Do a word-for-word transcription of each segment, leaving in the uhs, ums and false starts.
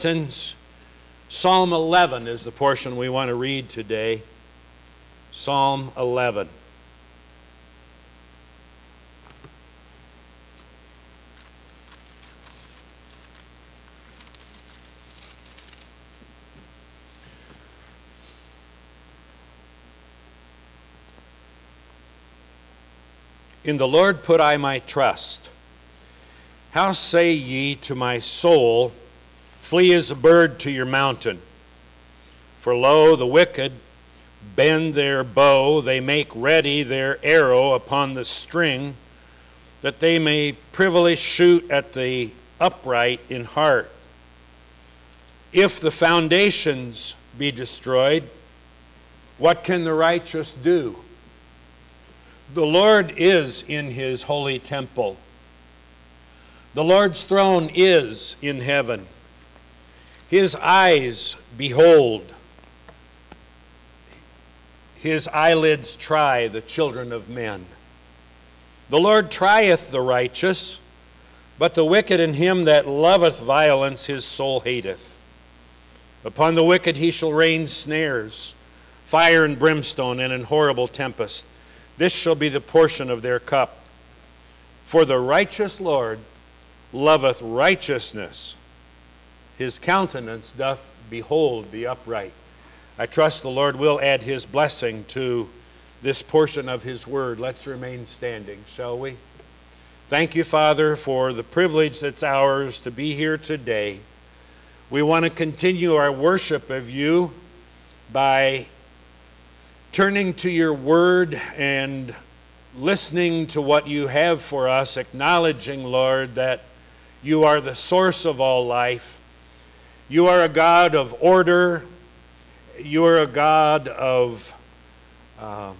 Since Psalm eleven is the portion we want to read today. Psalm eleven. In the Lord put I my trust. How say ye to my soul, flee as a bird to your mountain? For lo, the wicked bend their bow, they make ready their arrow upon the string, that they may privily shoot at the upright in heart. If the foundations be destroyed, what can the righteous do? The Lord is in his holy temple. The Lord's throne is in heaven. His eyes behold. His eyelids try the children of men. The Lord trieth the righteous, but the wicked and him that loveth violence his soul hateth. Upon the wicked he shall rain snares, fire and brimstone, and an horrible tempest. This shall be the portion of their cup. For the righteous Lord loveth righteousness. His countenance doth behold the upright. I trust the Lord will add his blessing to this portion of his word. Let's remain standing, shall we? Thank you, Father, for the privilege that's ours to be here today. We want to continue our worship of you by turning to your word and listening to what you have for us, acknowledging, Lord, that you are the source of all life. You are a God of order. You are a God of uh,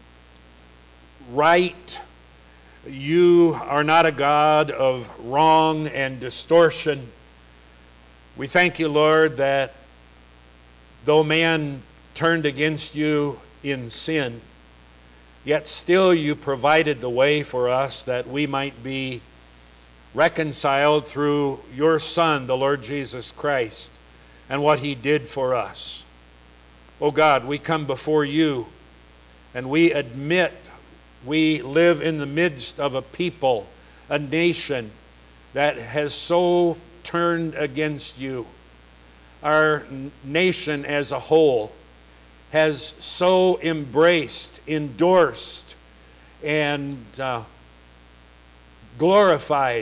right. You are not a God of wrong and distortion. We thank you, Lord, that though man turned against you in sin, yet still you provided the way for us that we might be reconciled through your Son, the Lord Jesus Christ, and what he did for us. Oh God, we come before you and we admit we live in the midst of a people, a nation that has so turned against you. Our nation as a whole has so embraced, endorsed, and uh, glorified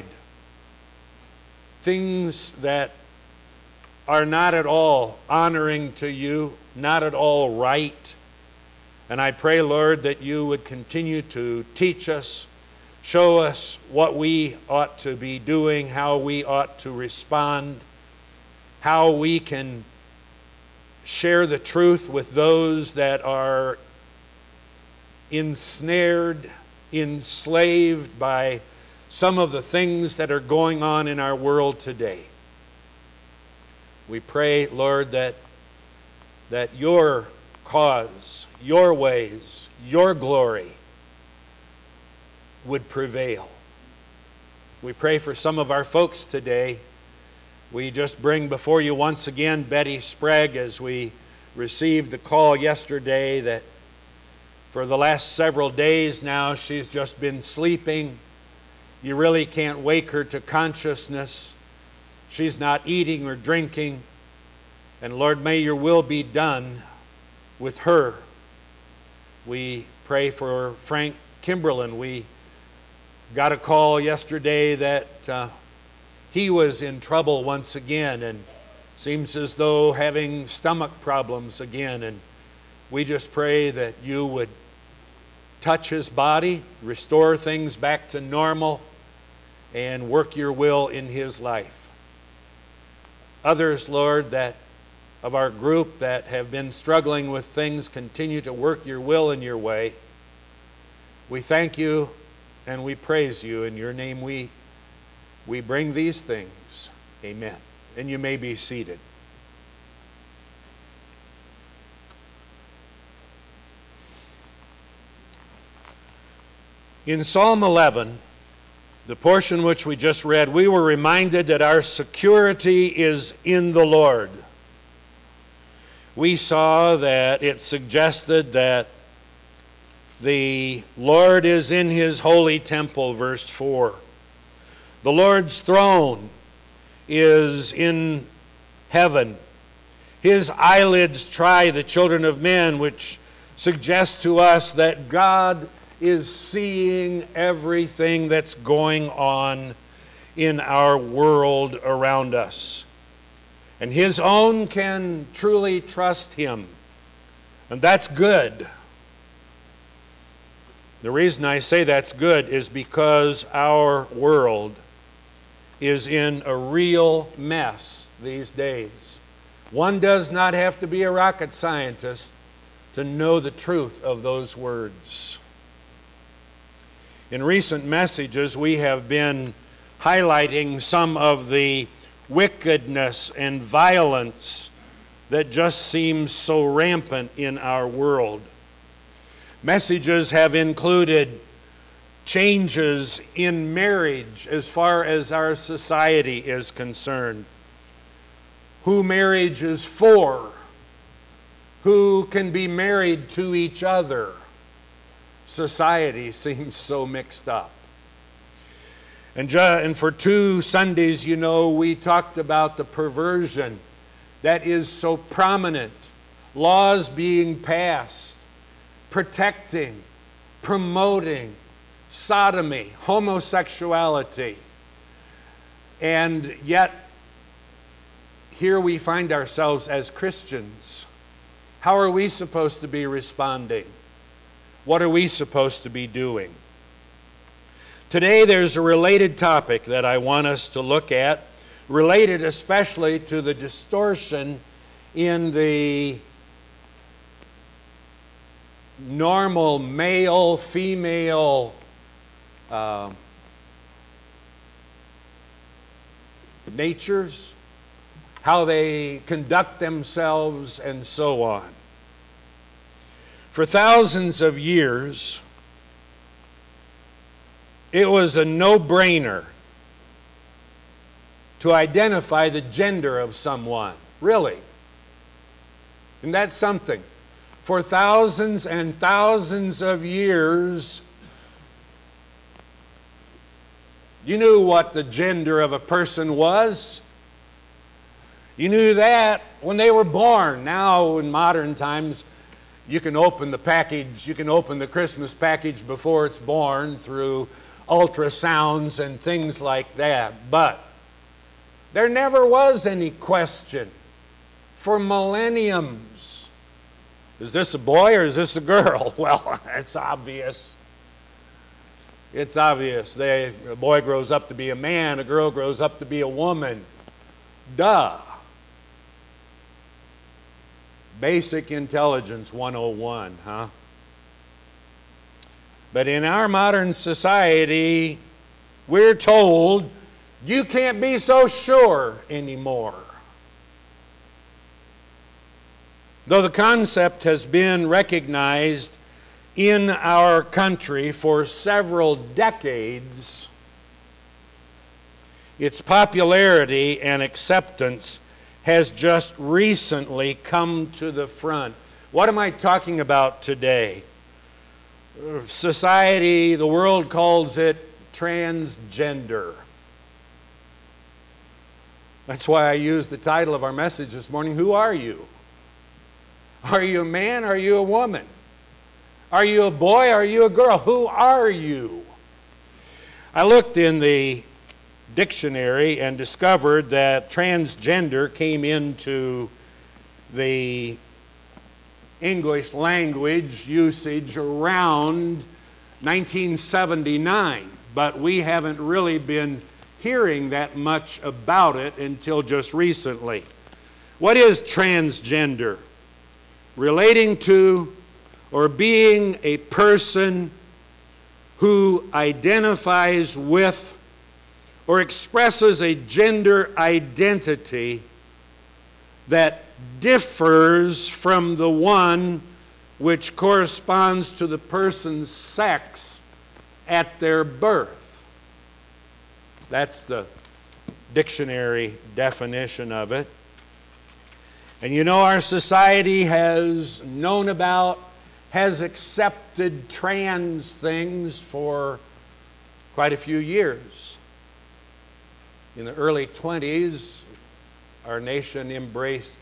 things that are not at all honoring to you, not at all right. And I pray, Lord, that you would continue to teach us, show us what we ought to be doing, how we ought to respond, how we can share the truth with those that are ensnared, enslaved by some of the things that are going on in our world today. We pray, Lord, that, that your cause, your ways, your glory would prevail. We pray for some of our folks today. We just bring before you once again Betty Sprague, as we received the call yesterday that for the last several days now she's just been sleeping. You really can't wake her to consciousness. She's not eating or drinking. And Lord, may your will be done with her. We pray for Frank Kimberlin. We got a call yesterday that uh, he was in trouble once again and seems as though having stomach problems again. And we just pray that you would touch his body, restore things back to normal, and work your will in his life. Others, Lord, that of our group that have been struggling with things, continue to work your will in your way. We thank you and we praise you. In your name we we bring these things. Amen. And you may be seated. In Psalm eleven, the portion which we just read, we were reminded that our security is in the Lord. We saw that it suggested that the Lord is in his holy temple, verse four. The Lord's throne is in heaven. His eyelids try the children of men, which suggests to us that God is seeing everything that's going on in our world around us. And his own can truly trust him. And that's good. The reason I say that's good is because our world is in a real mess these days. One does not have to be a rocket scientist to know the truth of those words. In recent messages, we have been highlighting some of the wickedness and violence that just seems so rampant in our world. Messages have included changes in marriage as far as our society is concerned. Who marriage is for, who can be married to each other. Society seems so mixed up. And, ju- and for two Sundays, you know, we talked about the perversion that is so prominent. Laws being passed, protecting, promoting sodomy, homosexuality. And yet, here we find ourselves as Christians. How are we supposed to be responding? What are we supposed to be doing? Today there's a related topic that I want us to look at, related especially to the distortion in the normal male-female uh, natures, how they conduct themselves, and so on. For thousands of years, it was a no-brainer to identify the gender of someone. Really. And that's something. For thousands and thousands of years, you knew what the gender of a person was. You knew that when they were born. Now, in modern times, you can open the package, you can open the Christmas package before it's born through ultrasounds and things like that. But there never was any question for millenniums. Is this a boy or is this a girl? Well, it's obvious. It's obvious. They, a boy grows up to be a man, a girl grows up to be a woman. Duh. Basic Intelligence one oh one, huh? But in our modern society, we're told you can't be so sure anymore. Though the concept has been recognized in our country for several decades, its popularity and acceptance has just recently come to the front. What am I talking about today? Society, the world calls it transgender. That's why I used the title of our message this morning, Who Are You? Are you a man? Are you a woman? Are you a boy? Are you a girl? Who are you? I looked in the dictionary and discovered that transgender came into the English language usage around nineteen seventy-nine, but we haven't really been hearing that much about it until just recently. What is transgender? Relating to or being a person who identifies with or expresses a gender identity that differs from the one which corresponds to the person's sex at their birth. That's the dictionary definition of it. And you know, our society has known about, has accepted trans things for quite a few years. In the early twenties, our nation embraced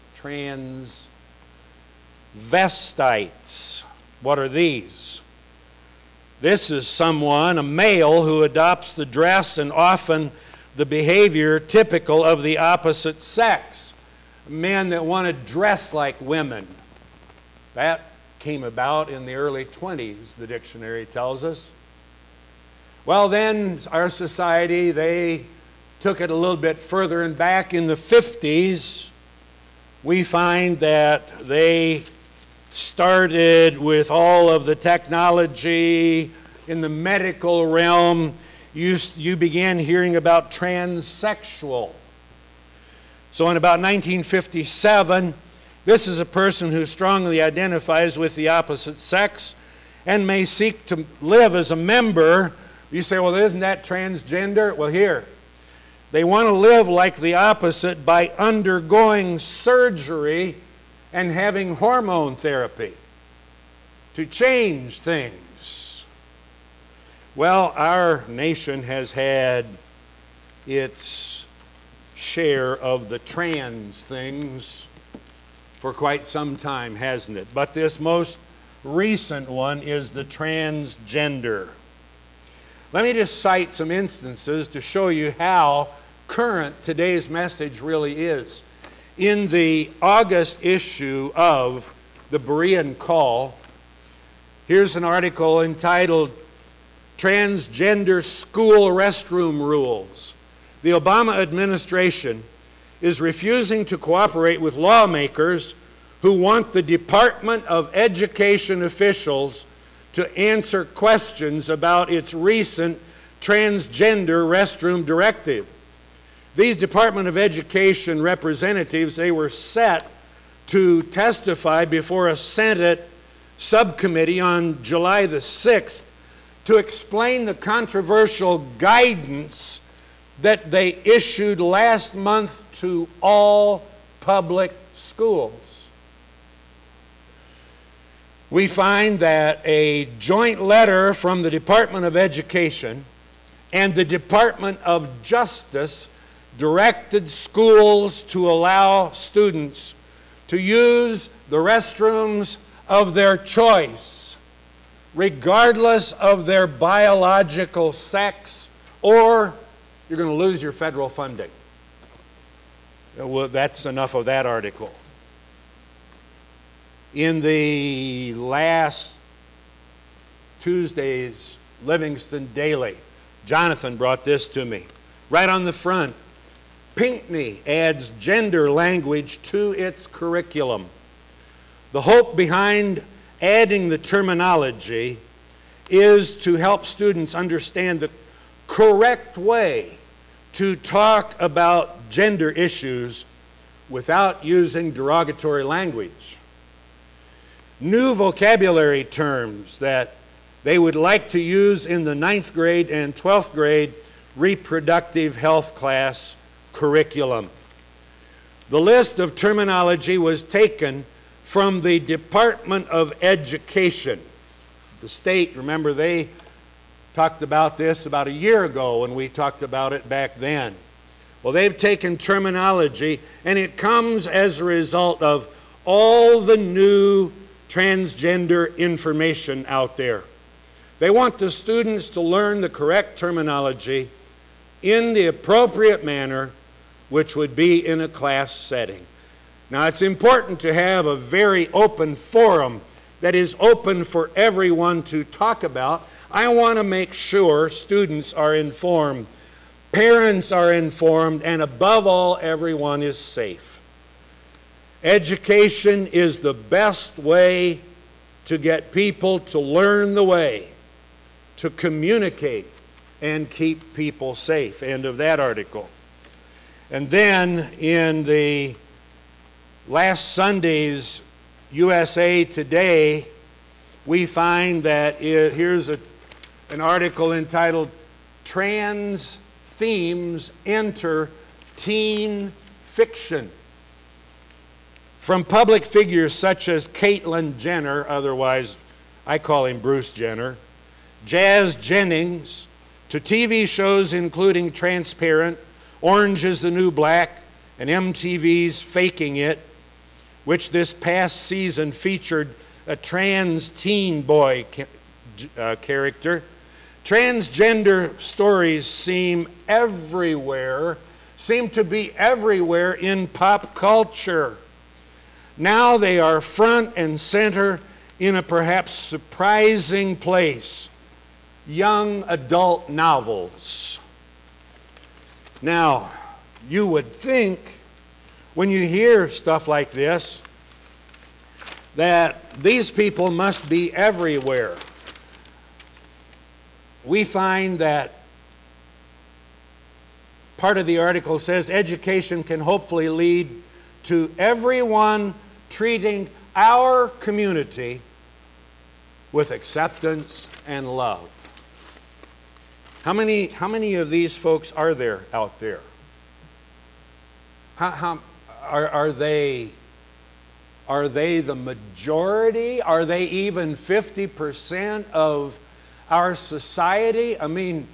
transvestites. What are these? This is someone, a male, who adopts the dress and often the behavior typical of the opposite sex. Men that want to dress like women. That came about in the early twenties, the dictionary tells us. Well, then our society, they took it a little bit further, and back in the fifties, we find that they started with all of the technology in the medical realm. You, you began hearing about transsexual. So in about nineteen fifty-seven, this is a person who strongly identifies with the opposite sex and may seek to live as a member. You say, well, isn't that transgender? Well, here, they want to live like the opposite by undergoing surgery and having hormone therapy to change things. Well, our nation has had its share of the trans things for quite some time, hasn't it? But this most recent one is the transgender. Let me just cite some instances to show you how current today's message really is. In the August issue of the Berean Call, here's an article entitled Transgender School Restroom Rules. The Obama administration is refusing to cooperate with lawmakers who want the Department of Education officials to answer questions about its recent transgender restroom directive. These Department of Education representatives, they were set to testify before a Senate subcommittee on July the sixth to explain the controversial guidance that they issued last month to all public schools. We find that a joint letter from the Department of Education and the Department of Justice directed schools to allow students to use the restrooms of their choice, regardless of their biological sex, or you're going to lose your federal funding. Well, that's enough of that article. In the last Tuesday's Livingston Daily, Jonathan brought this to me. Right on the front, Pinckney adds gender language to its curriculum. The hope behind adding the terminology is to help students understand the correct way to talk about gender issues without using derogatory language. New vocabulary terms that they would like to use in the ninth grade and twelfth grade reproductive health class curriculum. The list of terminology was taken from the Department of Education. The state, remember, they talked about this about a year ago when we talked about it back then. Well, they've taken terminology, and it comes as a result of all the new transgender information out there. They want the students to learn the correct terminology in the appropriate manner, which would be in a class setting. Now, it's important to have a very open forum that is open for everyone to talk about. I want to make sure students are informed, parents are informed, and above all, everyone is safe. Education is the best way to get people to learn the way to communicate and keep people safe. End of that article. And then in the last Sunday's U S A Today, we find that it, here's a, an article entitled Trans themes enter teen fiction. From public figures such as Caitlyn Jenner, otherwise I call him Bruce Jenner, Jazz Jennings, to T V shows including Transparent, Orange is the New Black, and M T V's Faking It, which this past season featured a trans teen boy ca- uh, character. Transgender stories seem everywhere, seem to be everywhere in pop culture. Now they are front and center in a perhaps surprising place: young adult novels. Now, you would think, when you hear stuff like this, that these people must be everywhere. We find that part of the article says education can hopefully lead to everyone treating our community with acceptance and love. How many, how many of these folks are there out there? How, how, are, are they, are they the majority? Are they even fifty percent of our society? I mean,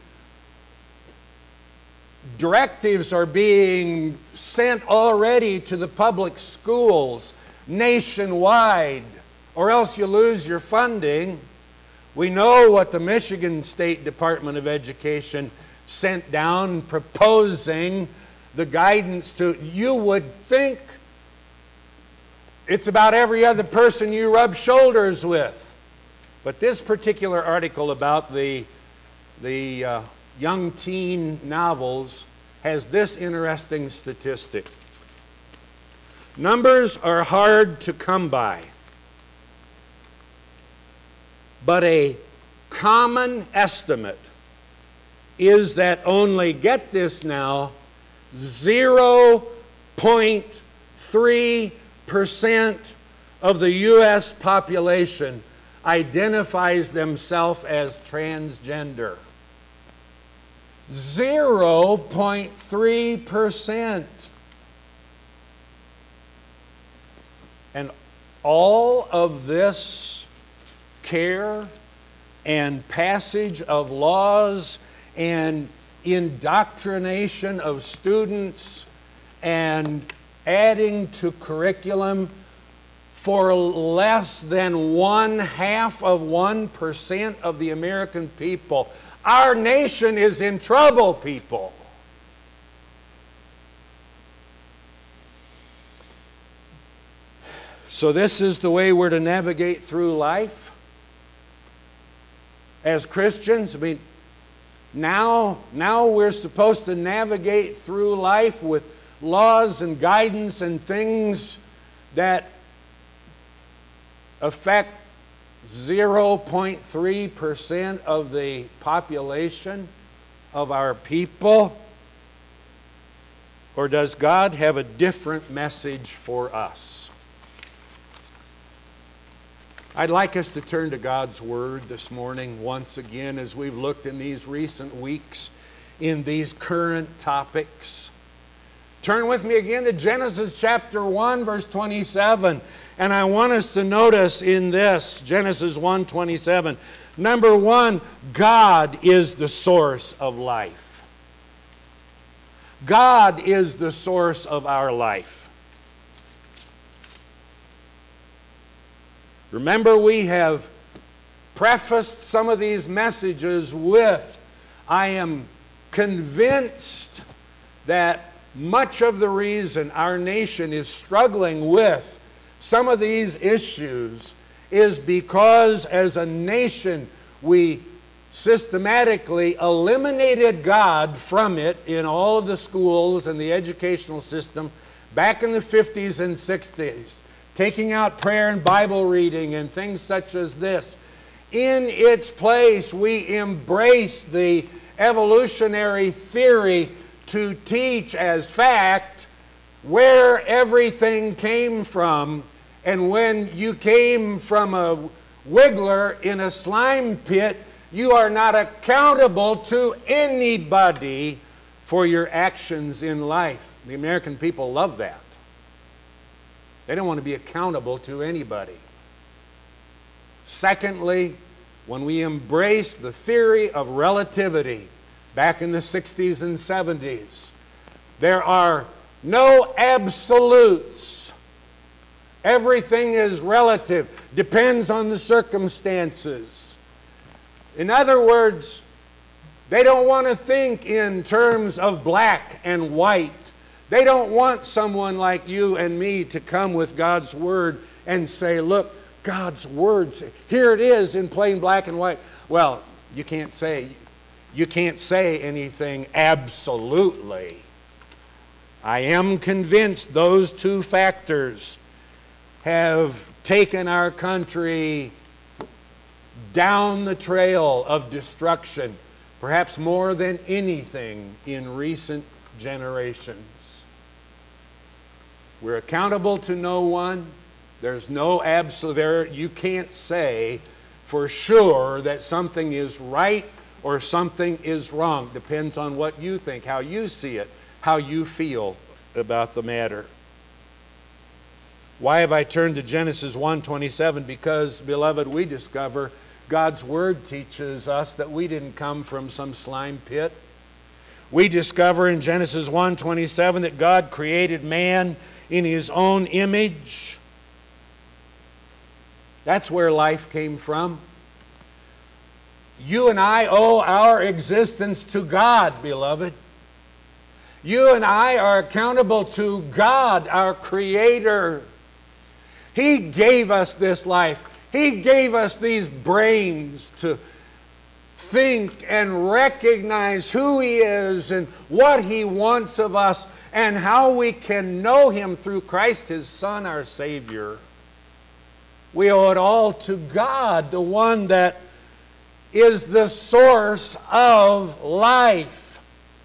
directives are being sent already to the public schools nationwide, or else you lose your funding. We know what the Michigan State Department of Education sent down proposing the guidance to. You would think it's about every other person you rub shoulders with. But this particular article about the, the uh, young teen novels has this interesting statistic. Numbers are hard to come by, but a common estimate is that only, get this now, zero point three percent of the U S population identifies themselves as transgender. zero point three percent. And all of this care and passage of laws and indoctrination of students and adding to curriculum for less than one half of one percent of the American people. Our nation is in trouble, people. So this is the way we're to navigate through life as Christians. I mean, now, now we're supposed to navigate through life with laws and guidance and things that affect zero point three percent of the population of our people? Or does God have a different message for us? I'd like us to turn to God's Word this morning once again as we've looked in these recent weeks in these current topics. Turn with me again to Genesis chapter one, verse twenty-seven. And I want us to notice in this, Genesis one twenty-seven, number one, God is the source of life. God is the source of our life. Remember, we have prefaced some of these messages with, I am convinced that much of the reason our nation is struggling with some of these issues is because as a nation we systematically eliminated God from it in all of the schools and the educational system back in the fifties and sixties, taking out prayer and Bible reading and things such as this. In its place, we embrace the evolutionary theory to teach as fact where everything came from. And when you came from a wiggler in a slime pit, you are not accountable to anybody for your actions in life. The American people love that. They don't want to be accountable to anybody. Secondly, when we embrace the theory of relativity back in the sixties and seventies, there are no absolutes. Everything is relative, depends on the circumstances. In other words, they don't want to think in terms of black and white. They don't want someone like you and me to come with God's Word and say, look, God's Word, here it is in plain black and white. Well, you can't say, you can't say anything absolutely. I am convinced those two factors have taken our country down the trail of destruction, perhaps more than anything in recent generations. We're accountable to no one. There's no absolute, there, you can't say for sure that something is right or something is wrong. Depends on what you think, how you see it, how you feel about the matter. Why have I turned to Genesis one twenty-seven? Because, beloved, we discover God's Word teaches us that we didn't come from some slime pit. We discover in Genesis one twenty-seven that God created man in His own image. That's where life came from. You and I owe our existence to God, beloved. You and I are accountable to God, our Creator. He gave us this life. He gave us these brains to think and recognize who He is and what He wants of us and how we can know Him through Christ, His Son, our Savior. We owe it all to God, the one that is the source of life.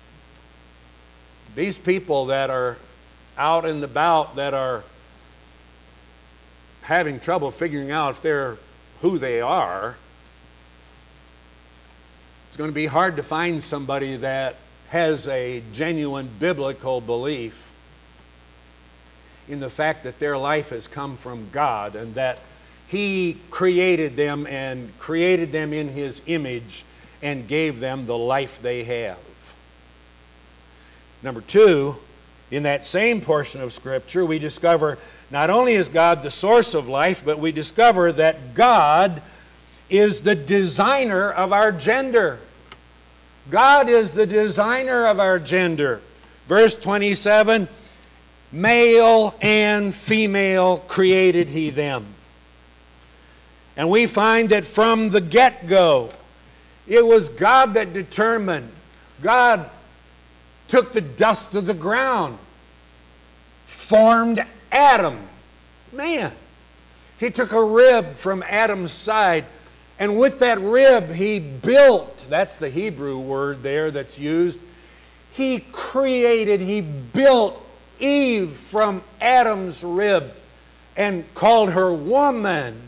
These people that are out and about, that are having trouble figuring out if they're who they are, it's going to be hard to find somebody that has a genuine biblical belief in the fact that their life has come from God and that He created them and created them in His image and gave them the life they have. Number two, in that same portion of Scripture, we discover not only is God the source of life, but we discover that God is the designer of our gender. God is the designer of our gender. Verse twenty-seven, male and female created He them. And we find that from the get-go, it was God that determined. God took the dust of the ground, formed Adam, man. He took a rib from Adam's side, and with that rib He built, that's the Hebrew word there that's used, He created, He built Eve from Adam's rib and called her woman.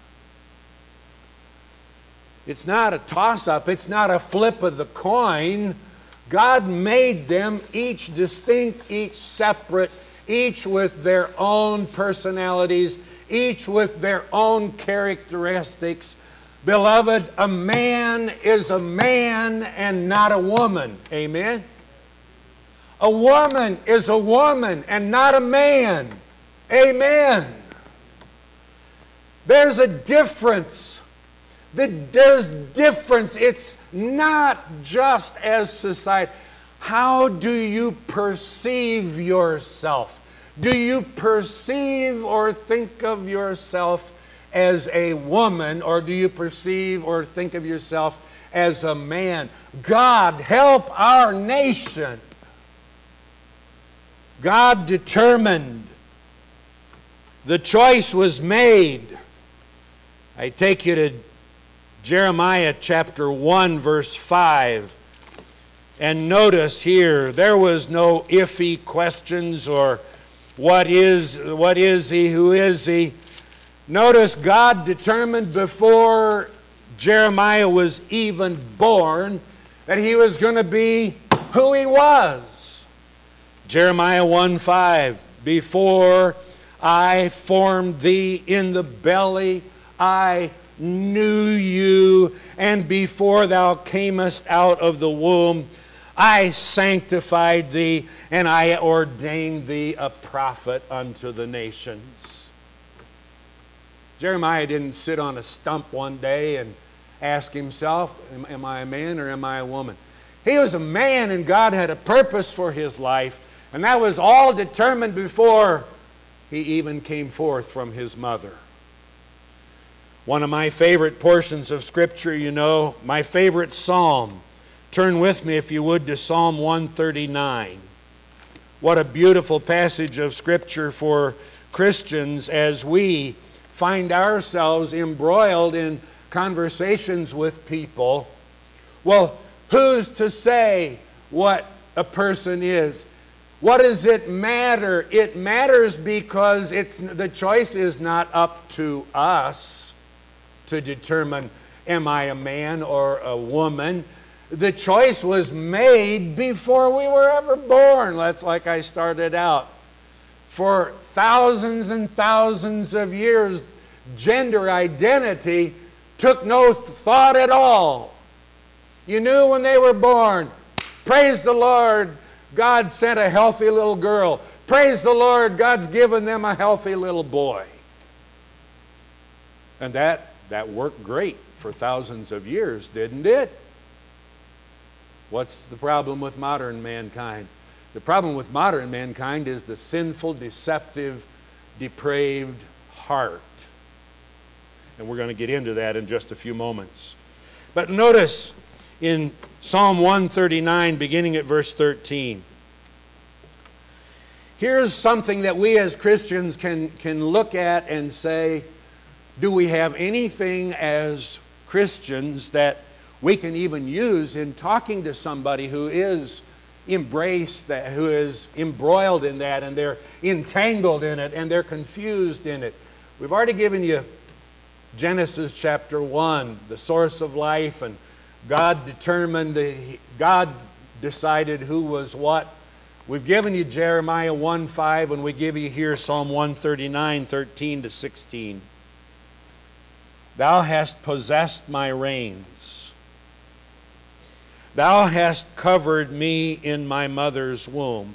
It's not a toss-up, it's not a flip of the coin. God made them each distinct, each separate, each with their own personalities, each with their own characteristics. Beloved, a man is a man and not a woman. Amen? A woman is a woman and not a man. Amen? There's a difference. There's difference. It's not just as society. How do you perceive yourself? Do you perceive or think of yourself as a woman, or do you perceive or think of yourself as a man? God, help our nation. God determined. The choice was made. I take you to Jeremiah chapter one, verse five. And notice here, there was no iffy questions or what is, what is he, who is he? Notice God determined before Jeremiah was even born that he was going to be who he was. Jeremiah one five, before I formed thee in the belly, I knew you, and before thou camest out of the womb, I sanctified thee, and I ordained thee a prophet unto the nations. Jeremiah didn't sit on a stump one day and ask himself, am, am I a man or am I a woman? He was a man, and God had a purpose for his life, and that was all determined before he even came forth from his mother. One of my favorite portions of Scripture, you know, my favorite psalm. Turn with me, if you would, to Psalm one thirty-nine. What a beautiful passage of Scripture for Christians as we find ourselves embroiled in conversations with people. Well, who's to say what a person is? What does it matter? It matters because it's, the choice is not up to us to determine, am I a man or a woman? The choice was made before we were ever born. That's like I started out. For thousands and thousands of years, gender identity took no thought at all. You knew when they were born, praise the Lord, God sent a healthy little girl. Praise the Lord, God's given them a healthy little boy. And that, that worked great for thousands of years, didn't it? What's the problem with modern mankind? The problem with modern mankind is the sinful, deceptive, depraved heart. And we're going to get into that in just a few moments. But notice in Psalm one thirty-nine, beginning at verse thirteen. Here's something that we as Christians can, can look at and say, do we have anything as Christians that we can even use in talking to somebody who is embraced that, who is embroiled in that, and they're entangled in it, and they're confused in it? We've already given you Genesis chapter one, the source of life, and God determined, the, God decided who was what. We've given you Jeremiah one five, and we give you here Psalm one thirty-nine, thirteen to sixteen. Thou hast possessed my reins. Thou hast covered me in my mother's womb.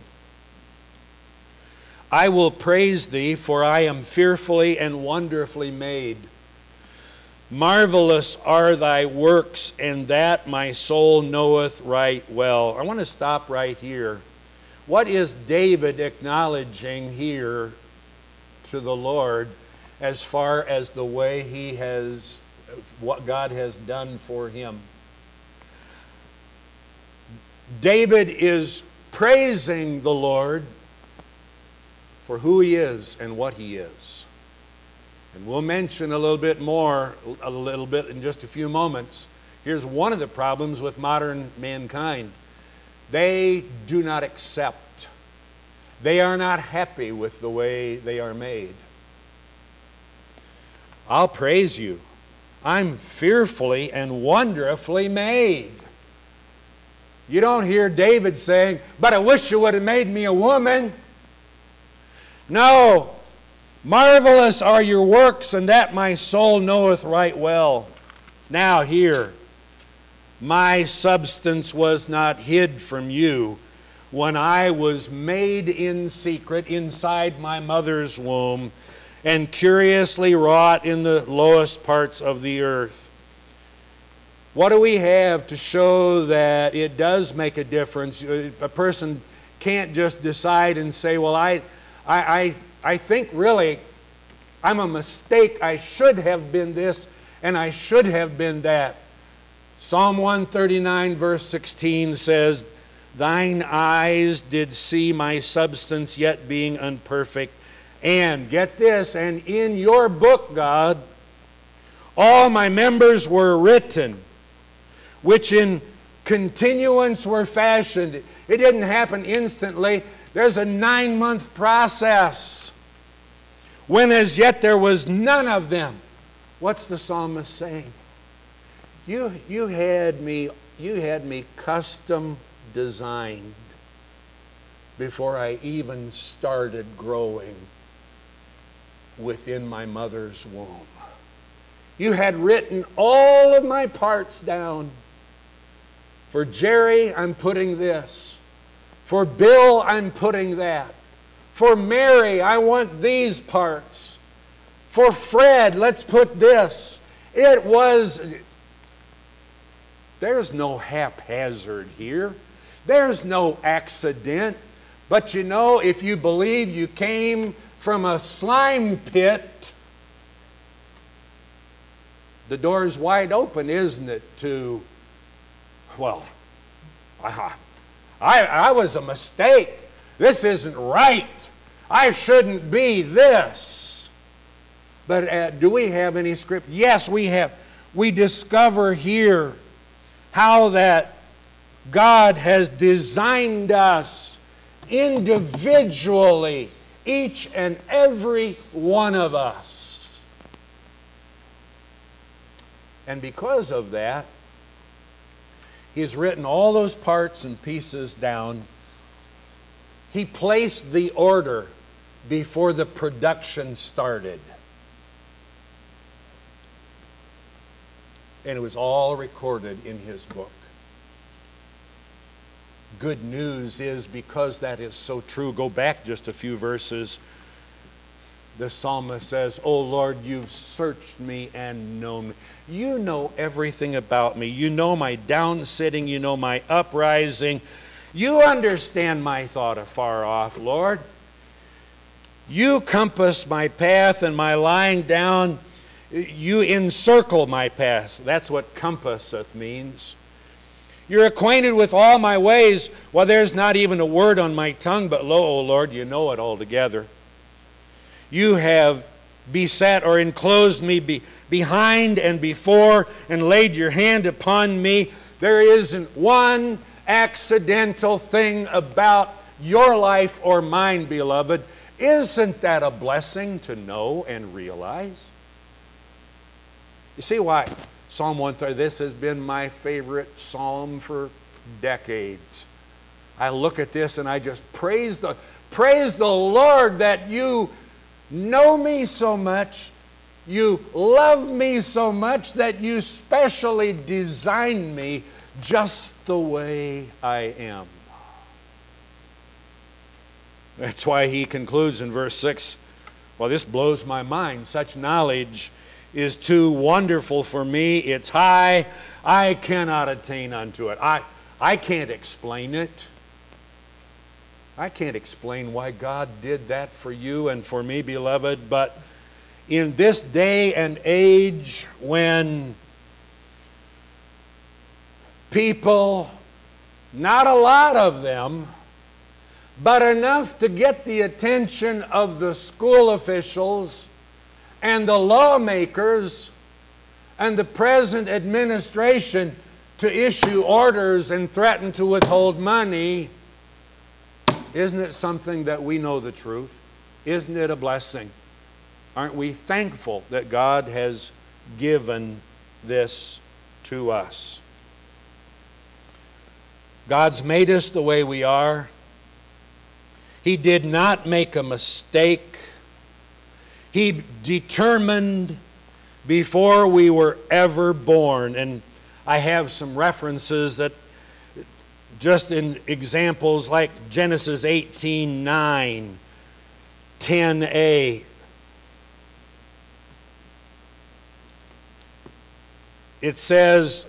I will praise thee, for I am fearfully and wonderfully made. Marvelous are thy works, and that my soul knoweth right well. I want to stop right here. What is David acknowledging here to the Lord as far as the way he has, what God has done for him? David is praising the Lord for who he is and what he is. And we'll mention a little bit more, a little bit in just a few moments. Here's one of the problems with modern mankind. They do not accept. They are not happy with the way they are made. I'll praise you. I'm fearfully and wonderfully made. You don't hear David saying, but I wish you would have made me a woman. No. Marvelous are your works, and that my soul knoweth right well. Now here, my substance was not hid from you when I was made in secret inside my mother's womb, and curiously wrought in the lowest parts of the earth. What do we have to show that it does make a difference? A person can't just decide and say, well, I, I, I, I think really I'm a mistake. I should have been this and I should have been that. Psalm one thirty-nine verse sixteen says, thine eyes did see my substance yet being unperfect. And get this, and in your book, God, all my members were written, which in continuance were fashioned. It didn't happen instantly. There's a nine-month process. When as yet there was none of them. What's the psalmist saying? You, you had me, you had me custom designed before I even started growing within my mother's womb. You had written all of my parts down. For Jerry, I'm putting this. For Bill, I'm putting that. For Mary, I want these parts. For Fred, let's put this. It was, there's no haphazard here. There's no accident. But you know, if you believe you came from a slime pit, the door's wide open, isn't it, to, well, I, I, I was a mistake. This isn't right. I shouldn't be this. But uh, do we have any script? Yes, we have. We discover here how that God has designed us individually, each and every one of us. And because of that, He's written all those parts and pieces down. He placed the order before the production started. And it was all recorded in His book. Good news is, because that is so true, go back just a few verses. The psalmist says, "Oh Lord, you've searched me and known me. You know everything about me. You know my down sitting. You know my uprising. You understand my thought afar off, Lord. You compass my path and my lying down. You encircle my path." That's what compasseth means. "You're acquainted with all my ways. Well, there's not even a word on my tongue, but lo, O Lord, you know it altogether. You have beset or enclosed me be, behind and before, and laid your hand upon me." There isn't one accidental thing about your life or mine, beloved. Isn't that a blessing to know and realize? You see why Psalm one thirty, this has been my favorite psalm for decades. I look at this and I just praise the, praise the Lord that you know me so much, you love me so much that you specially designed me just the way I am. That's why he concludes in verse six, well, this blows my mind. Such knowledge is too wonderful for me. It's high. I cannot attain unto it. I, I can't explain it. I can't explain why God did that for you and for me, beloved, but in this day and age when people, not a lot of them, but enough to get the attention of the school officials and the lawmakers and the present administration to issue orders and threaten to withhold money, isn't it something that we know the truth? Isn't it a blessing? Aren't we thankful that God has given this to us? God's made us the way we are. He did not make a mistake. He determined before we were ever born. And I have some references that just in examples like Genesis eighteen nine, ten a. It says,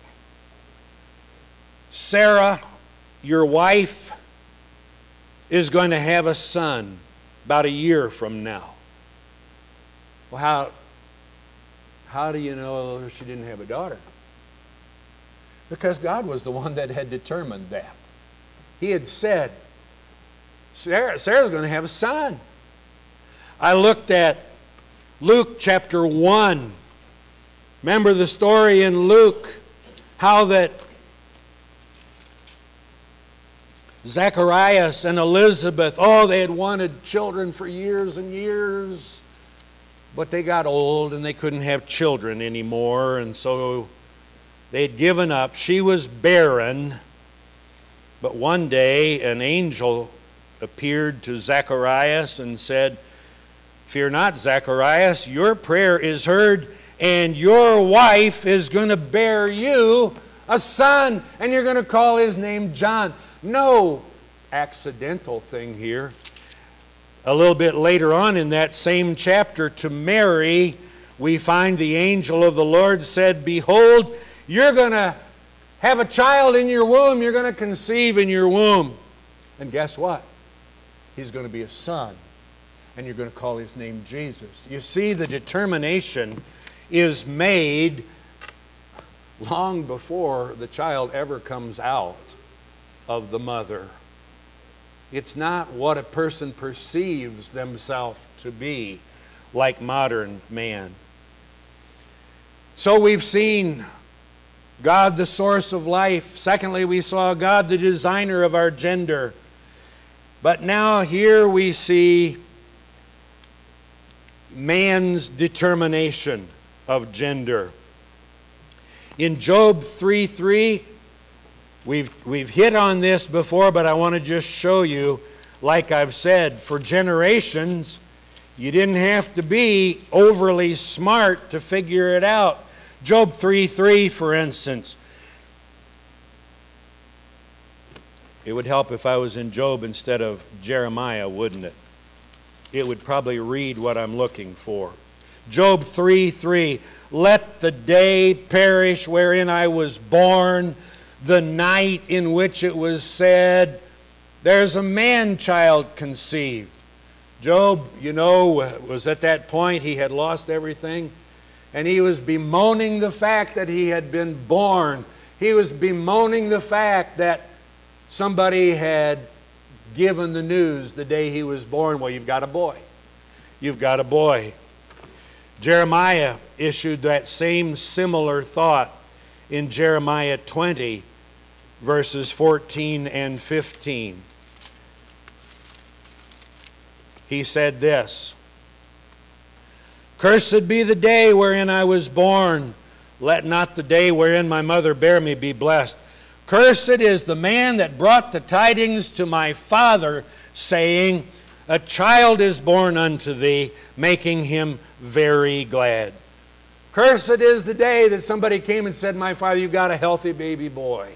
Sarah, your wife, is going to have a son about a year from now. Well, how, how do you know she didn't have a daughter? Because God was the one that had determined that. He had said, Sarah, Sarah's going to have a son. I looked at Luke chapter one. Remember the story in Luke, how that Zacharias and Elizabeth, oh, they had wanted children for years and years, but they got old and they couldn't have children anymore, and so they had given up. She was barren, But one day an angel appeared to Zacharias and said, "Fear not, Zacharias, your prayer is heard, and your wife is going to bear you a son, and you're going to call his name John." No accidental thing here. A little bit later on in that same chapter, to Mary, we find the angel of the Lord said, "Behold, you're going to have a child in your womb. You're going to conceive in your womb. And guess what? He's going to be a son. And you're going to call his name Jesus." You see, the determination is made long before the child ever comes out of the mother. It's not what a person perceives themselves to be, like modern man. So we've seen God, the source of life. Secondly, we saw God, the designer of our gender. But now here we see man's determination of gender. In Job three three, we've, we've hit on this before, but I want to just show you, like I've said, for generations, you didn't have to be overly smart to figure it out. Job three three, for instance. It would help if I was in Job instead of Jeremiah, wouldn't it? It would probably read what I'm looking for. Job three three, "Let the day perish wherein I was born, the night in which it was said, there's a man-child conceived." Job, you know, was at that point, he had lost everything, and he was bemoaning the fact that he had been born. He was bemoaning the fact that somebody had given the news the day he was born. "Well, you've got a boy. You've got a boy." Jeremiah issued that same similar thought in Jeremiah twenty, verses fourteen and fifteen. He said this, "Cursed be the day wherein I was born. Let not the day wherein my mother bare me be blessed. Cursed is the man that brought the tidings to my father, saying, a child is born unto thee, making him very glad." Cursed is the day that somebody came and said, "My father, you've got a healthy baby boy."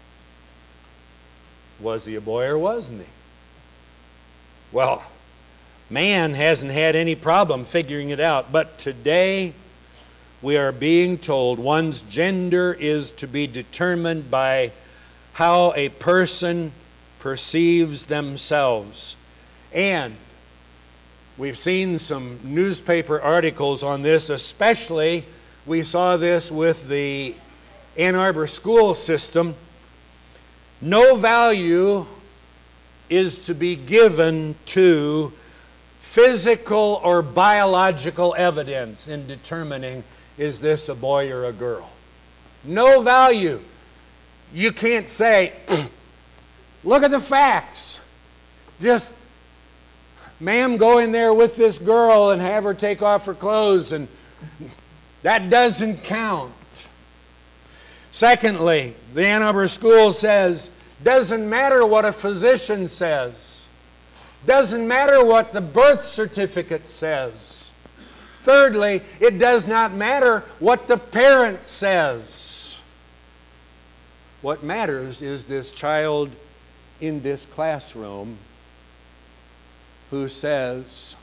Was he a boy or wasn't he? Well, man hasn't had any problem figuring it out. But today, we are being told one's gender is to be determined by how a person perceives themselves. And we've seen some newspaper articles on this, especially we saw this with the Ann Arbor school system. No value is to be given to physical or biological evidence in determining, is this a boy or a girl? No value. You can't say, look at the facts. Just, ma'am, go in there with this girl and have her take off her clothes, and that doesn't count. Secondly, the Ann Arbor School says, doesn't matter what a physician says. Doesn't matter what the birth certificate says. Thirdly, it does not matter what the parent says. What matters is this child in this classroom who says,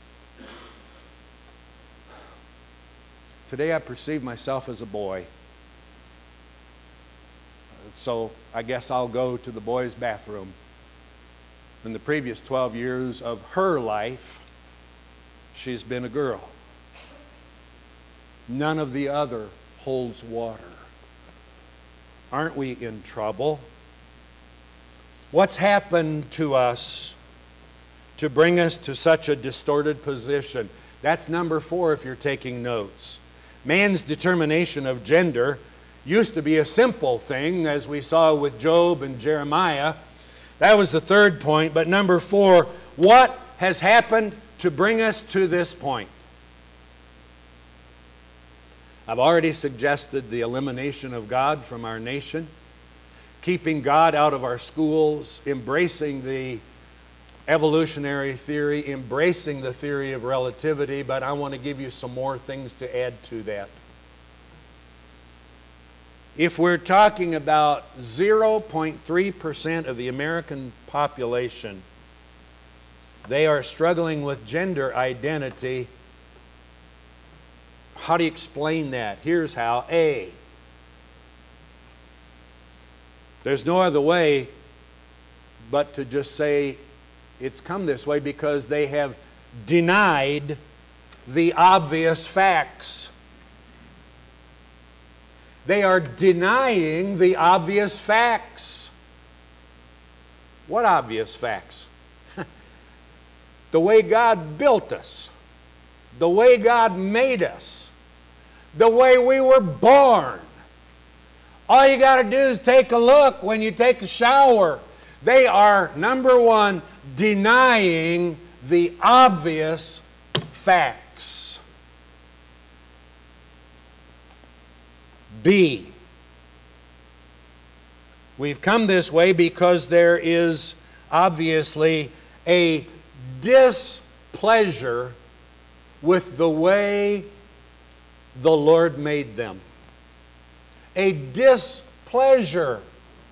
today I perceive myself as a boy, so I guess I'll go to the boys' bathroom. In the previous twelve years of her life, she's been a girl. None of the other holds water. Aren't we in trouble? What's happened to us to bring us to such a distorted position? That's number four if you're taking notes. Man's determination of gender used to be a simple thing, as we saw with Job and Jeremiah. That was the third point. But number four, what has happened to bring us to this point? I've already suggested the elimination of God from our nation. keeping God out of our schools, embracing the evolutionary theory, embracing the theory of relativity, but I want to give you some more things to add to that. If we're talking about zero point three percent of the American population, they are struggling with gender identity. How do you explain that? Here's how. A, there's no other way but to just say it's come this way because they have denied the obvious facts. They are denying the obvious facts. What obvious facts? The way God built us, the way God made us, the way we were born. All you got to do is take a look when you take a shower. They are, number one, denying the obvious facts. B, we've come this way because there is obviously a displeasure with the way the Lord made them. A displeasure.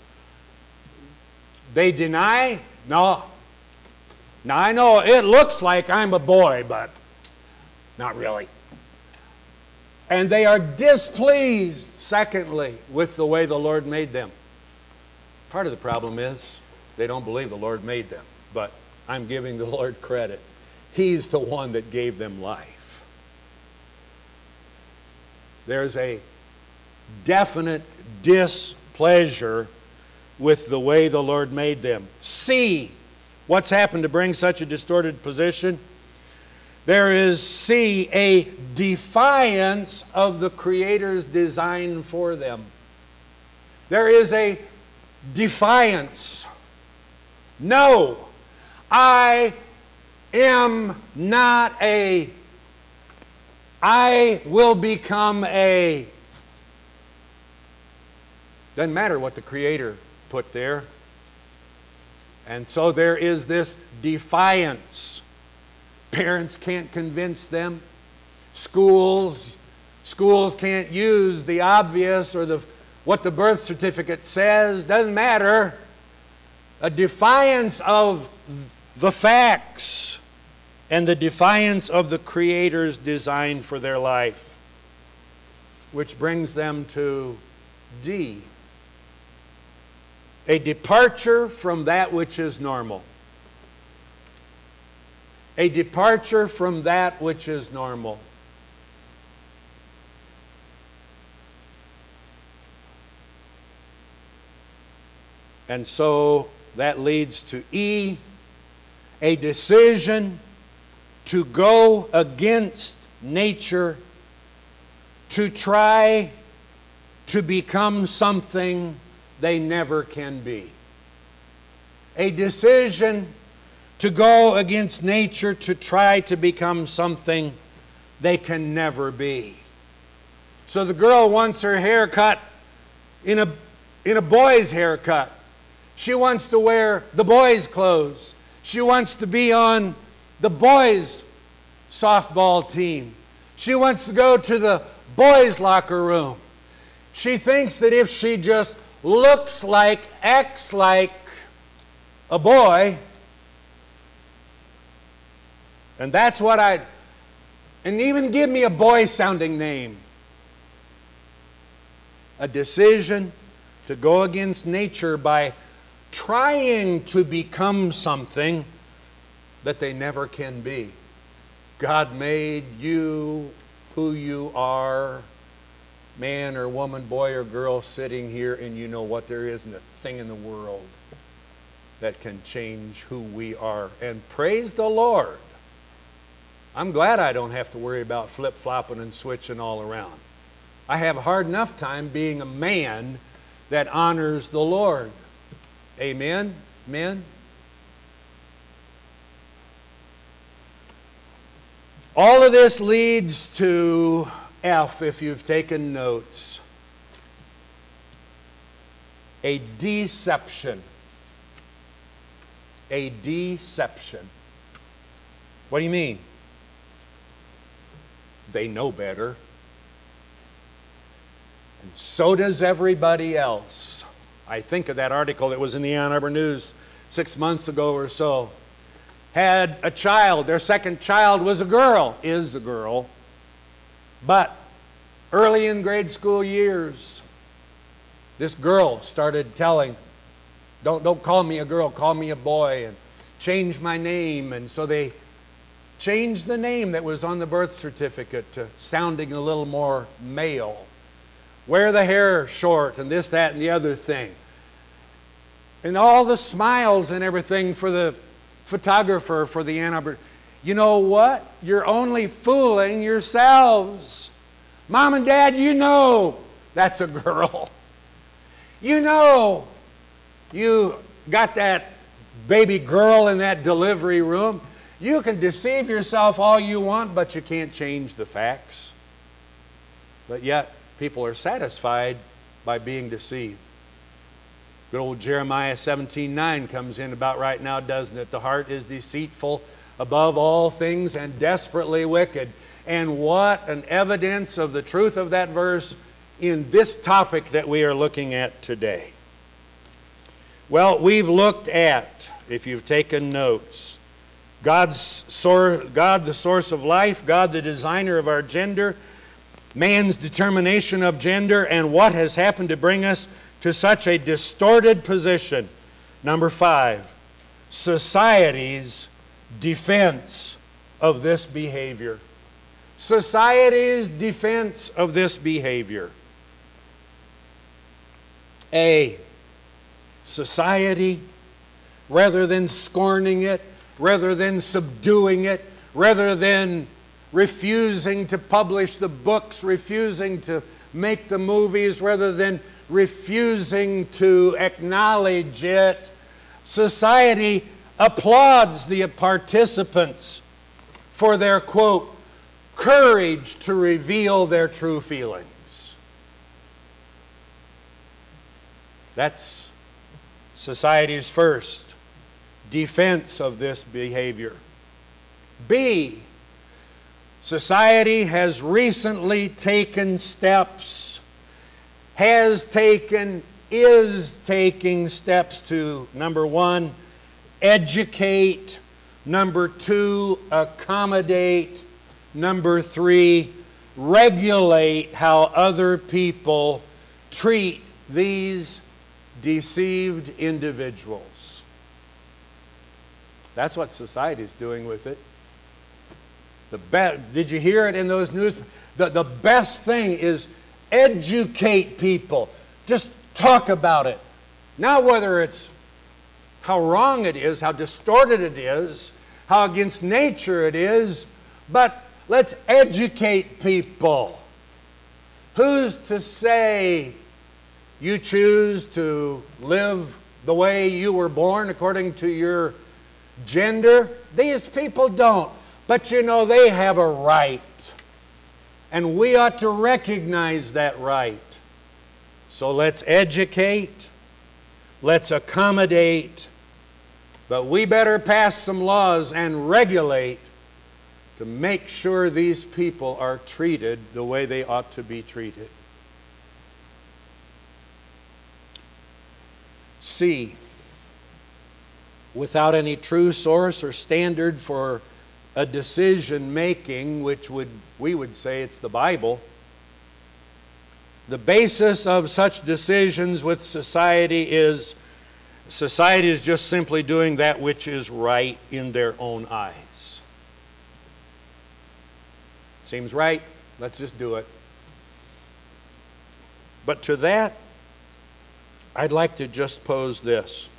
They deny, no. Now I know it looks like I'm a boy, but not really. And they are displeased, secondly, with the way the Lord made them. Part of the problem is they don't believe the Lord made them, but I'm giving the Lord credit. He's the one that gave them life. There's a definite displeasure with the way the Lord made them. C, what's happened to bring such a distorted position? There is, C, a defiance of the Creator's design for them. There is a defiance. No, I am not a, I will become a. Doesn't matter what the Creator put there. And so there is this defiance. Parents can't convince them. Schools, schools can't use the obvious or the what the birth certificate says. Doesn't matter. A defiance of the facts and the defiance of the Creator's design for their life. Which brings them to D. A departure from that which is normal. A departure from that which is normal. And so that leads to E, a decision to go against nature, to try to become something they never can be. A decision to go against nature, to try to become something they can never be. So the girl wants her hair cut in a, in a boy's haircut. She wants to wear the boys' clothes. She wants to be on the boys' softball team. She wants to go to the boys' locker room. She thinks that if she just looks like, acts like a boy, and that's what I, and even give me a boy-sounding name. A decision to go against nature by trying to become something that they never can be. God made you who you are, man or woman, boy or girl, sitting here, and you know what? There isn't a thing in the world that can change who we are. And praise the Lord. I'm glad I don't have to worry about flip-flopping and switching all around. I have a hard enough time being a man that honors the Lord. Amen? Amen? All of this leads to F, if you've taken notes. A deception. A deception. What do you mean? They know better. And so does everybody else. I think of that article that was in the Ann Arbor News six months ago or so. Had a child. Their second child was a girl, is a girl. But early in grade school years, this girl started telling, don't, don't call me a girl, call me a boy, and change my name. And so they changed the name that was on the birth certificate to sounding a little more male. Wear the hair short and this, that, and the other thing. And all the smiles and everything for the photographer for the Ann Arbor. You know what? You're only fooling yourselves. Mom and Dad, you know that's a girl. You know you got that baby girl in that delivery room. You can deceive yourself all you want, but you can't change the facts. But yet, people are satisfied by being deceived. Good old Jeremiah seventeen nine comes in about right now, doesn't it? The heart is deceitful above all things and desperately wicked. And what an evidence of the truth of that verse in this topic that we are looking at today. Well, we've looked at, if you've taken notes, God's source, God the source of life, God the designer of our gender, man's determination of gender, and what has happened to bring us to such a distorted position. Number five, society's defense of this behavior. Society's defense of this behavior. A, society, rather than scorning it, rather than subduing it, rather than refusing to publish the books, refusing to make the movies, rather than refusing to acknowledge it, society applauds the participants for their, quote, courage to reveal their true feelings. That's society's first defense of this behavior. B, society has recently taken steps, has taken, is taking steps to, number one, educate, number two, accommodate, number three, regulate how other people treat these deceived individuals. That's what society is doing with it. The be- Did you hear it in those news? The, the best thing is educate people. Just talk about it. Not whether it's how wrong it is, how distorted it is, how against nature it is, but let's educate people. Who's to say you choose to live the way you were born according to your gender? These people don't. But you know, they have a right. And we ought to recognize that right. So let's educate. Let's accommodate. But we better pass some laws and regulate to make sure these people are treated the way they ought to be treated. C, without any true source or standard for a decision making, which would we would say it's the Bible, the basis of such decisions with society is society is just simply doing that which is right in their own eyes. Seems right, let's just do it. But to that, I'd like to just pose this.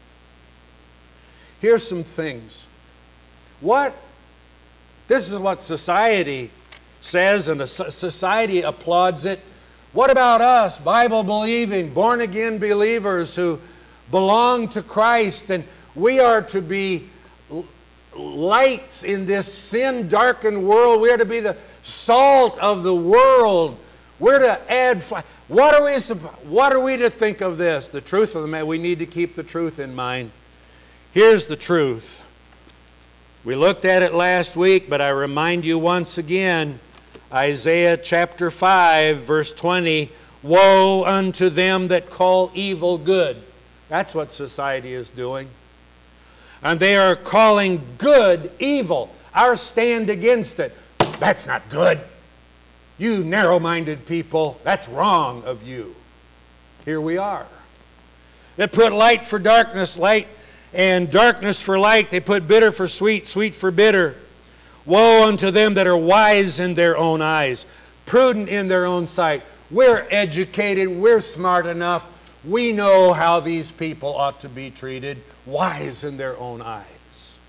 Here's some things. What, this is what society says, and society applauds it. What about us, Bible-believing, born-again believers who belong to Christ, and we are to be lights in this sin-darkened world. We are to be the salt of the world. We're to add flesh. What are we, what are we to think of this? The truth of the matter, we need to keep the truth in mind. Here's the truth. We looked at it last week, but I remind you once again, Isaiah chapter five, verse twenty, woe unto them that call evil good. That's what society is doing. And they are calling good evil. Our stand against it. That's not good. You narrow-minded people, that's wrong of you. Here we are. They put light for darkness, light, and darkness for light. They put bitter for sweet, sweet for bitter. Woe unto them that are wise in their own eyes, prudent in their own sight. We're educated, we're smart enough. We know how these people ought to be treated, wise in their own eyes.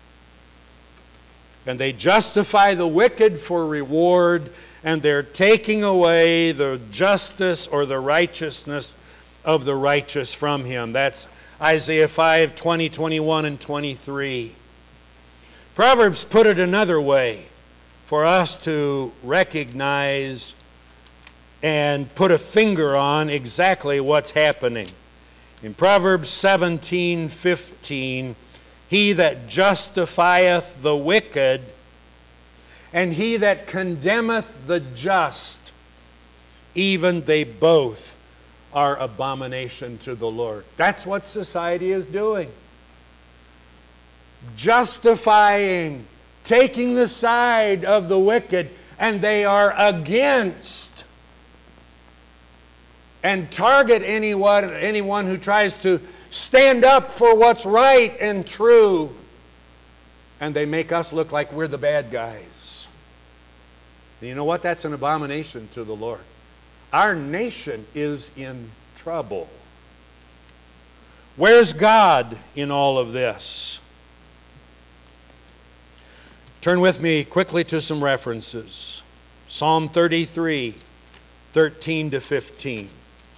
And they justify the wicked for reward, and they're taking away the justice or the righteousness of the righteous from him. That's Isaiah five, twenty, twenty-one, and twenty-three. Proverbs put it another way for us to recognize and put a finger on exactly what's happening. In Proverbs seventeen, fifteen, he that justifieth the wicked and he that condemneth the just, even they both are abomination to the Lord. That's what society is doing. Justifying, taking the side of the wicked, and they are against and target anyone, anyone who tries to stand up for what's right and true. And they make us look like we're the bad guys. And you know what? That's an abomination to the Lord. Our nation is in trouble. Where's God in all of this? Turn with me quickly to some references. Psalm thirty-three, thirteen to fifteen.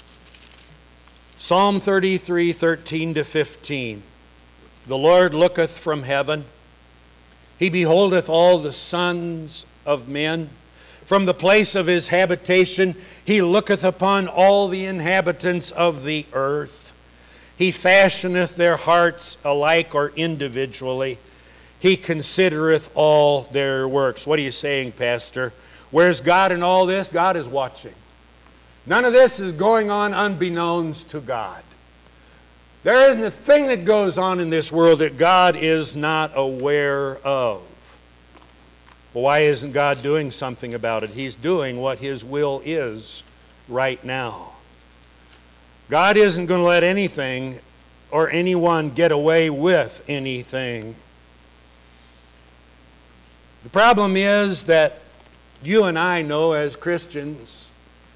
Psalm thirty-three, thirteen to fifteen. The Lord looketh from heaven. He beholdeth all the sons of men. From the place of his habitation, he looketh upon all the inhabitants of the earth. He fashioneth their hearts alike or individually. He considereth all their works. What are you saying, Pastor? Where's God in all this? God is watching. None of this is going on unbeknownst to God. There isn't a thing that goes on in this world that God is not aware of. Well, why isn't God doing something about it? He's doing what His will is right now. God isn't going to let anything or anyone get away with anything. The problem is that you and I know as Christians,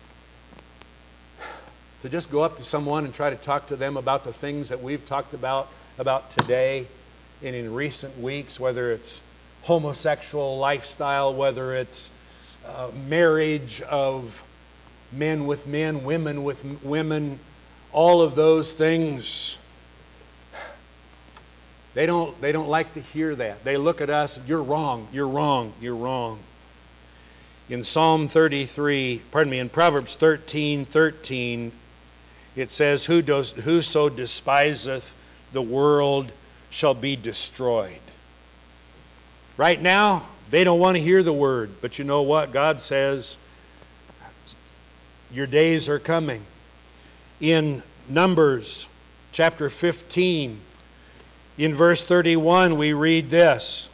to just go up to someone and try to talk to them about the things that we've talked about, about today and in recent weeks, whether it's homosexual lifestyle, whether it's uh, marriage of men with men, women with m- women, all of those things. They don't, they don't like to hear that. They look at us, you're wrong, you're wrong, you're wrong. In Psalm thirty-three, pardon me, in Proverbs thirteen, thirteen, it says, Who does, whoso despiseth the world shall be destroyed. Right now, they don't want to hear the word. But you know what? God says, your days are coming. In Numbers chapter fifteen, in verse thirty-one, we read this.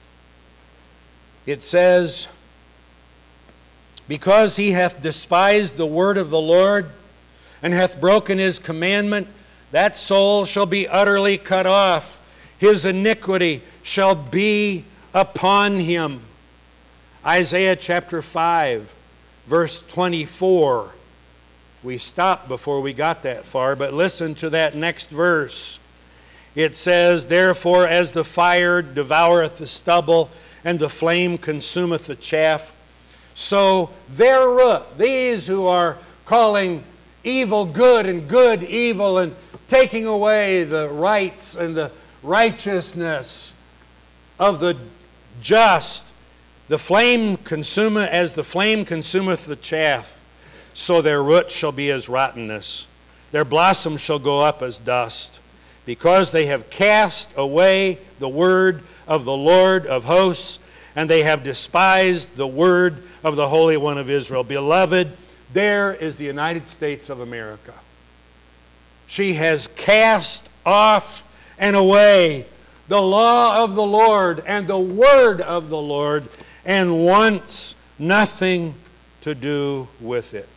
It says, Because he hath despised the word of the Lord, and hath broken his commandment, that soul shall be utterly cut off. His iniquity shall be upon him. Isaiah chapter five, verse twenty-four. We stopped before we got that far, but listen to that next verse. It says, Therefore, as the fire devoureth the stubble, and the flame consumeth the chaff, so their root, these who are calling evil good and good evil and taking away the rights and the righteousness of the just, the flame consumeth, as the flame consumeth the chaff, so their roots shall be as rottenness. Their blossoms shall go up as dust, because they have cast away the word of the Lord of hosts, and they have despised the word of the Holy One of Israel. Beloved, there is the United States of America. She has cast off and away the law of the Lord and the word of the Lord, and wants nothing to do with it.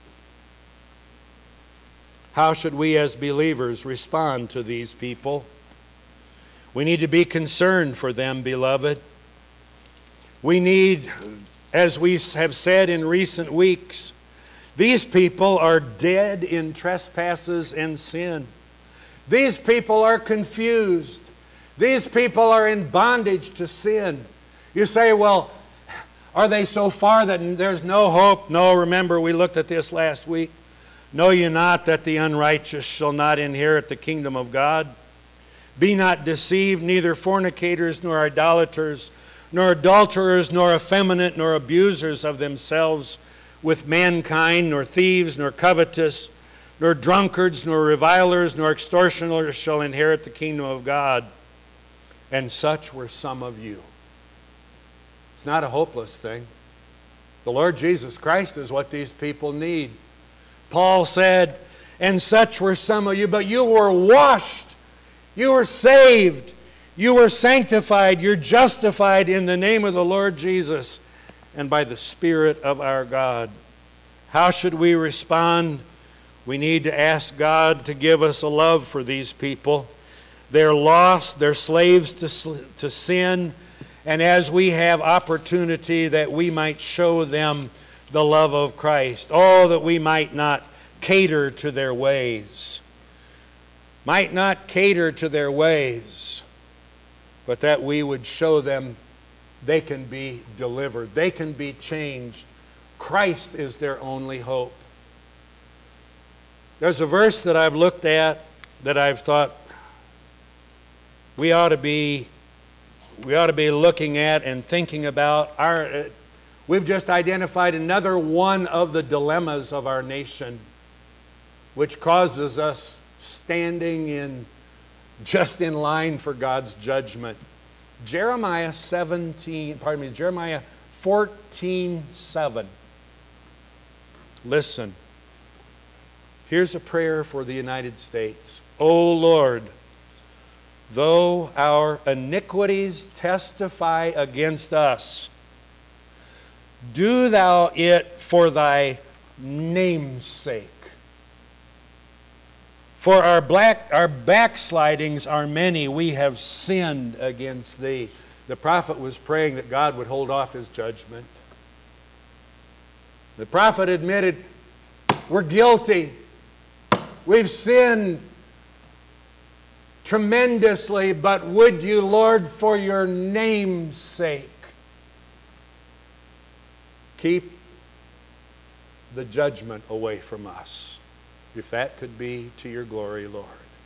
How should we as believers respond to these people? We need to be concerned for them, beloved. We need, as we have said in recent weeks, these people are dead in trespasses and sin. These people are confused. These people are in bondage to sin. You say, well, are they so far that there's no hope? No, remember we looked at this last week. Know ye not that the unrighteous shall not inherit the kingdom of God? Be not deceived, neither fornicators, nor idolaters, nor adulterers, nor effeminate, nor abusers of themselves with mankind, nor thieves, nor covetous, nor drunkards, nor revilers, nor extortioners shall inherit the kingdom of God. And such were some of you. It's not a hopeless thing. The Lord Jesus Christ is what these people need. Paul said, and such were some of you, but you were washed, you were saved, you were sanctified, you're justified in the name of the Lord Jesus and by the Spirit of our God. How should we respond? We need to ask God to give us a love for these people. They're lost, they're slaves to, to sin, and as we have opportunity that we might show them the love of Christ. Oh, that we might not cater to their ways. Might not cater to their ways, but that we would show them they can be delivered. They can be changed. Christ is their only hope. There's a verse that I've looked at that I've thought we ought to be we ought to be looking at and thinking about. Our We've just identified another one of the dilemmas of our nation, which causes us standing in just in line for God's judgment. Jeremiah seventeen, pardon me, Jeremiah fourteen seven. Listen. Here's a prayer for the United States. O Lord, though our iniquities testify against us, do thou it for thy name's sake. For our black our backslidings are many, we have sinned against thee. The prophet was praying that God would hold off his judgment. The prophet admitted, we're guilty. We've sinned tremendously, but would you, Lord, for your name's sake, keep the judgment away from us, if that could be to your glory, Lord.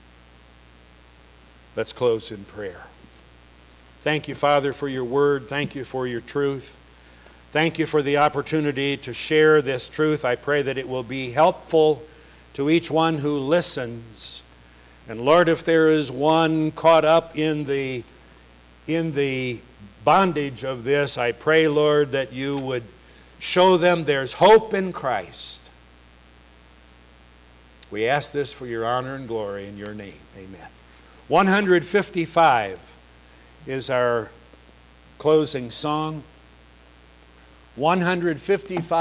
Let's close in prayer. Thank you, Father, for your word. Thank you for your truth. Thank you for the opportunity to share this truth. I pray that it will be helpful to each one who listens. And Lord, if there is one caught up in the, in the bondage of this, I pray, Lord, that you would show them there's hope in Christ. We ask this for your honor and glory in your name. Amen. one fifty-five is our closing song. one fifty-five.